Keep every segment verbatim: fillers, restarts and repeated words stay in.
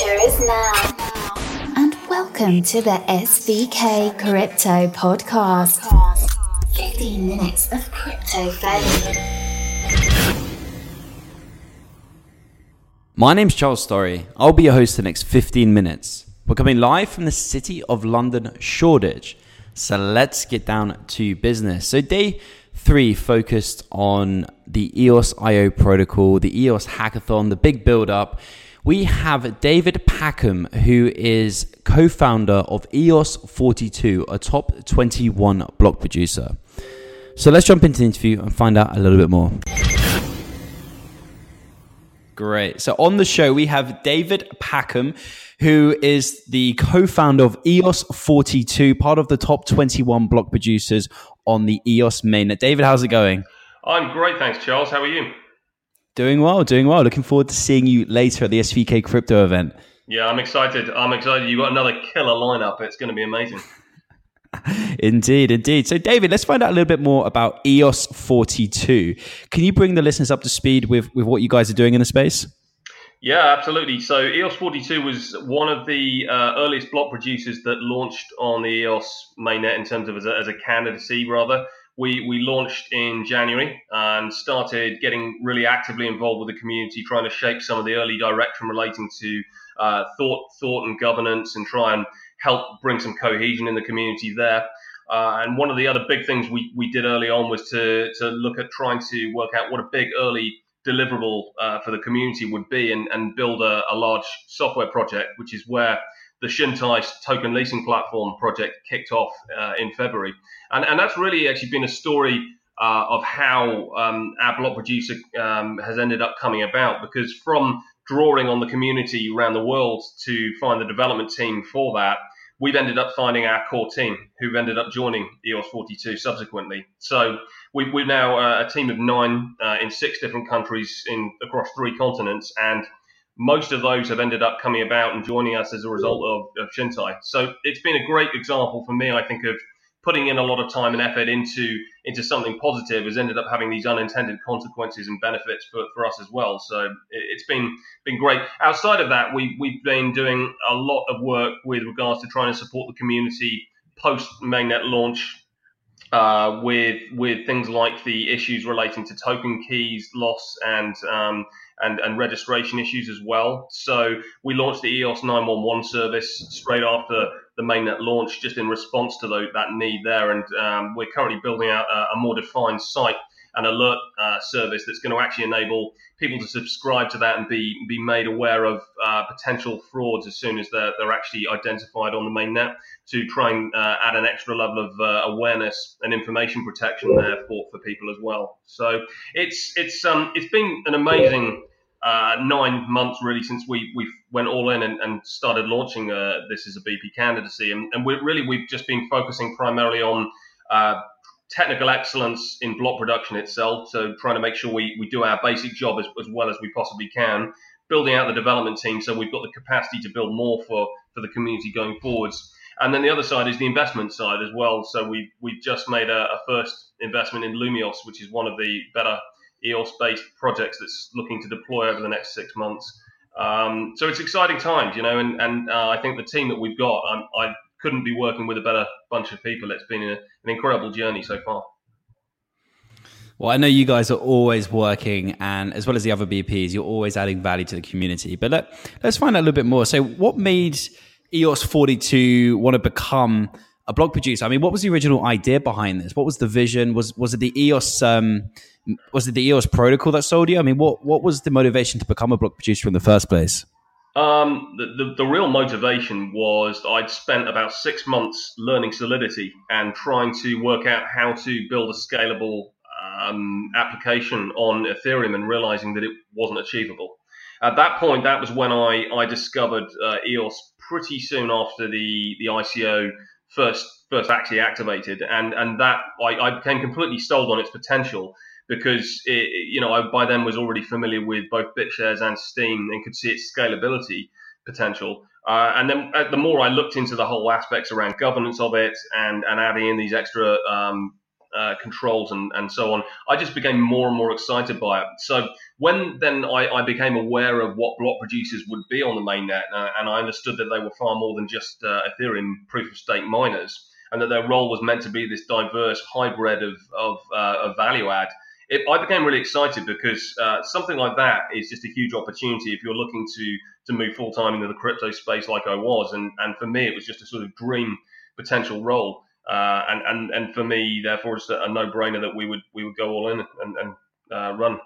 future is now. And welcome to the S V K Crypto Podcast. fifteen minutes of crypto fame. My name's Charles Story. I'll be your host for the next fifteen minutes. We're coming live from the city of London, Shoreditch. So let's get down to business. So day three focused on the E O S I O protocol, the E O S hackathon, the big build up. We have David Packham, who is co-founder of E O S forty-two, a top twenty-one block producer. So let's jump into the interview and find out a little bit more. Great. So on the show, we have David Packham, who is the co-founder of E O S forty-two, part of the top twenty-one block producers on the E O S mainnet. David, how's it going? I'm great, thanks, Charles. How are you? Doing well, doing well. Looking forward to seeing you later at the S V K Crypto event. Yeah, I'm excited. I'm excited. You've got another killer lineup. It's going to be amazing. Indeed, indeed. So, David, let's find out a little bit more about E O S forty-two. Can you bring the listeners up to speed with, with what you guys are doing in the space? Yeah, absolutely. So E O S forty-two was one of the uh, earliest block producers that launched on the E O S mainnet in terms of as a, as a candidacy, rather. We we launched in January and started getting really actively involved with the community, trying to shape some of the early direction relating to uh, thought, thought and governance, and try and help bring some cohesion in the community there. Uh, and one of the other big things we, we did early on was to to look at trying to work out what a big early deliverable uh, for the community would be, and, and build a, a large software project, which is where the Shintai token leasing platform project kicked off uh, in February. And, and that's really actually been a story uh, of how um, our block producer um, has ended up coming about, because from drawing on the community around the world to find the development team for that, we've ended up finding our core team who've ended up joining E O S forty-two subsequently. So we, we're now uh, a team of nine uh, in six different countries in across three continents, and most of those have ended up coming about and joining us as a result of, of Shintai. So it's been a great example for me, I think, of putting in a lot of time and effort into into something positive has ended up having these unintended consequences and benefits for, for us as well. So it, it's been been great. Outside of that, we, we've been doing a lot of work with regards to trying to support the community post mainnet launch uh, with with things like the issues relating to token keys loss and um, and, and registration issues as well. So we launched the E O S nine one one service straight after the mainnet launch, just in response to the, that need there. And um, we're currently building out a, a more defined site and alert uh, service that's going to actually enable people to subscribe to that and be be made aware of uh, potential frauds as soon as they're, they're actually identified on the mainnet, to try and uh, add an extra level of uh, awareness and information protection there for, for people as well. So it's it's um it's been an amazing Uh, nine months really since we we went all in and, and started launching uh, this as a B P candidacy, and, and we're really we've just been focusing primarily on uh, technical excellence in block production itself. So trying to make sure we, we do our basic job as, as well as we possibly can, building out the development team so we've got the capacity to build more for, for the community going forwards. And then the other side is the investment side as well. So we we've just made a, a first investment in Lumios, which is one of the better E O S-based projects that's looking to deploy over the next six months. Um, so it's exciting times, you know, and, and uh, I think the team that we've got, I'm, I couldn't be working with a better bunch of people. It's been a, an incredible journey so far. Well, I know you guys are always working, and as well as the other B Ps, you're always adding value to the community. But let, let's find out a little bit more. So what made E O S forty-two want to become a block producer? I mean, what was the original idea behind this? What was the vision? Was was it the E O S... Um, Was it the E O S protocol that sold you? I mean, what, what was the motivation to become a block producer in the first place? Um, the, the, the real motivation was I'd spent about six months learning Solidity and trying to work out how to build a scalable um, application on Ethereum, and realizing that it wasn't achievable. At that point, that was when I, I discovered uh, E O S pretty soon after the, the I C O first first actually activated, and, and that I, I became completely sold on its potential, because it, you know, I by then was already familiar with both BitShares and Steem and could see its scalability potential. Uh, and then uh, the more I looked into the whole aspects around governance of it, and, and adding in these extra um, uh, controls and, and so on, I just became more and more excited by it. So when then I, I became aware of what block producers would be on the mainnet, uh, and I understood that they were far more than just uh, Ethereum proof-of-stake miners, and that their role was meant to be this diverse hybrid of, of, uh, of value add, It, I became really excited because uh, something like that is just a huge opportunity if you're looking to to move full time into the crypto space like I was, and and for me it was just a sort of dream potential role, uh, and and and for me therefore it's a no brainer that we would we would go all in and and uh, run.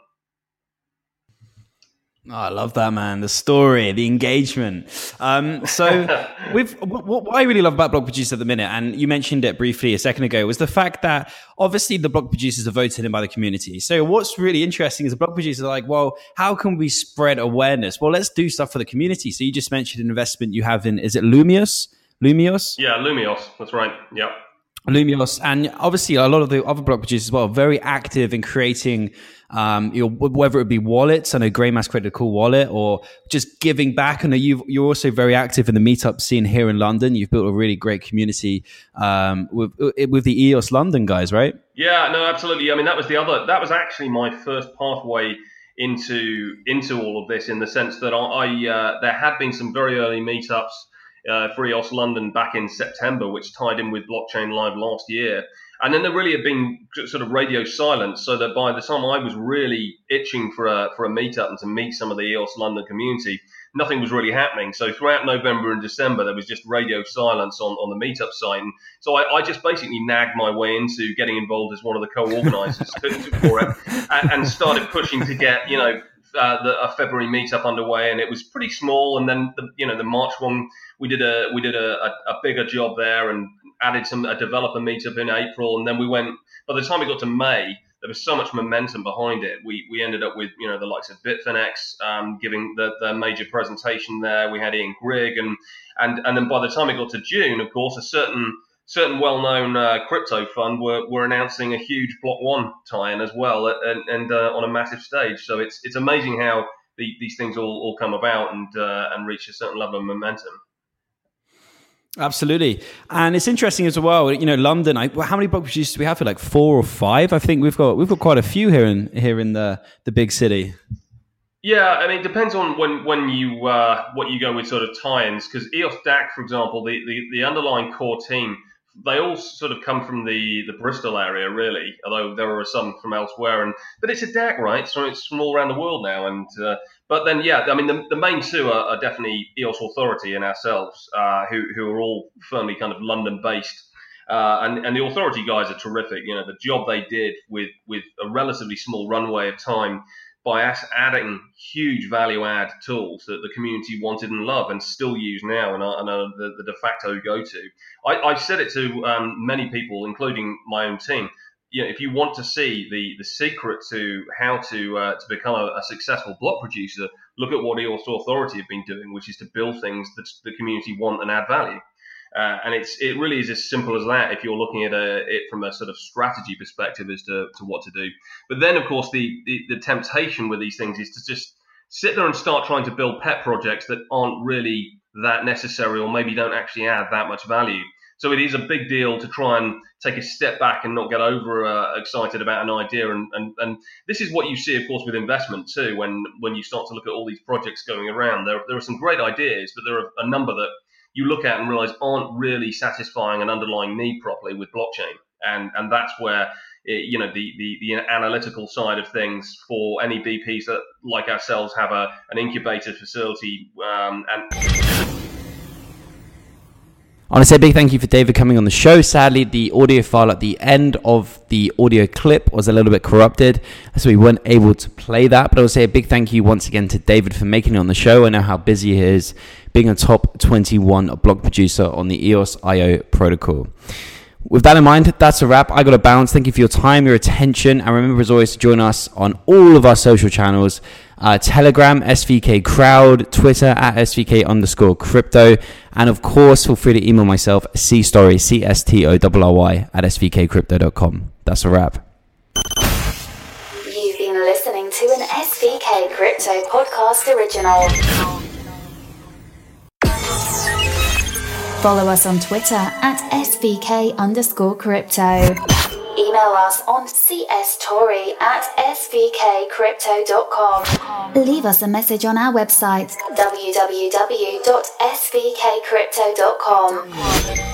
Oh, I love that, man. The story, the engagement. Um, so, with what, what I really love about block producers at the minute, and you mentioned it briefly a second ago, was the fact that obviously the block producers are voted in by the community. So, what's really interesting is the block producers are like, well, how can we spread awareness? Well, let's do stuff for the community. So, you just mentioned an investment you have in, is it Lumios? Lumios? Yeah, Lumios. That's right. Yeah. Lumios, and obviously a lot of the other block producers as well are very active in creating, um, you know, whether it be wallets. I know Greymass created a cool wallet, or just giving back. I know you've, you're also very active in the meetup scene here in London. You've built a really great community um, with with the E O S London guys, right? Yeah, no, absolutely. I mean, that was the other. That was actually my first pathway into into all of this, in the sense that I, I uh, there had been some very early meetups Uh, for E O S London back in September, which tied in with Blockchain Live last year. And then there really had been sort of radio silence, so that by the time I was really itching for a for a meetup and to meet some of the E O S London community, nothing was really happening. So throughout November and December, there was just radio silence on, on the meetup site. And so I, I just basically nagged my way into getting involved as one of the co-organizers for it, and, and started pushing to get, you know, Uh, the, a February meetup underway, and it was pretty small. And then the, you know, the March one, we did a we did a, a, a bigger job there and added some a developer meetup in April. And then we went. By the time we got to May, there was so much momentum behind it. We we ended up with, you know, the likes of Bitfinex um, giving the, the major presentation there. We had Ian Grigg, and and and then by the time it got to June, of course, a certain certain well-known uh, crypto fund were, were announcing a huge Block One tie-in as well, and, and uh, on a massive stage. So it's it's amazing how the, these things all, all come about and uh, and reach a certain level of momentum. Absolutely, and it's interesting as well. You know, London. I, how many block producers do we have? For like four or five? I think we've got we've got quite a few here in here in the the big city. Yeah, I mean, it depends on when when you uh, what you go with sort of tie-ins, because E O S D A C, for example, the, the, the underlying core team, they all sort of come from the, the Bristol area, really, although there are some from elsewhere. And but it's a D A C, right? So it's from all around the world now. And uh, but then, yeah, I mean, the, the main two are, are definitely E O S Authority and ourselves, uh, who who are all firmly kind of London-based. Uh, and, and the Authority guys are terrific. You know, the job they did with, with a relatively small runway of time, by us adding huge value-add tools that the community wanted and loved and still use now and are, and are the, the de facto go-to. I, I've said it to um, many people, including my own team. You know, if you want to see the, the secret to how to uh, to become a, a successful block producer, look at what E O S Authority have been doing, which is to build things that the community want and add value. Uh, and it's it really is as simple as that if you're looking at a, it from a sort of strategy perspective as to, to what to do. But then, of course, the, the, the temptation with these things is to just sit there and start trying to build pet projects that aren't really that necessary, or maybe don't actually add that much value. So it is a big deal to try and take a step back and not get over uh, excited about an idea. And, and, and this is what you see, of course, with investment too. When when you start to look at all these projects going around, there, there are some great ideas, but there are a number that you look at and realize aren't really satisfying an underlying need properly with blockchain. And and that's where, it, you know, the, the, the analytical side of things for any B Ps that, like ourselves, have a an incubator facility. Um, and I want to say a big thank you for David coming on the show. Sadly, the audio file at the end of the audio clip was a little bit corrupted, so we weren't able to play that. But I will say a big thank you once again to David for making it on the show. I know how busy he is being a top twenty-one block producer on the E O S I O protocol. With that in mind, that's a wrap. I got to bounce. Thank you for your time, your attention, and remember as always to join us on all of our social channels. Uh, Telegram, S V K Crowd, Twitter at S V K underscore crypto, and of course feel free to email myself cstory, C S T O R R Y at S V K crypto dot com. That's a wrap. You've been listening to an S V K Crypto Podcast original. Follow us on Twitter at S V K underscore crypto. email us on cstori at svkcrypto dot com. Leave us a message on our website w w w dot s v k crypto dot com.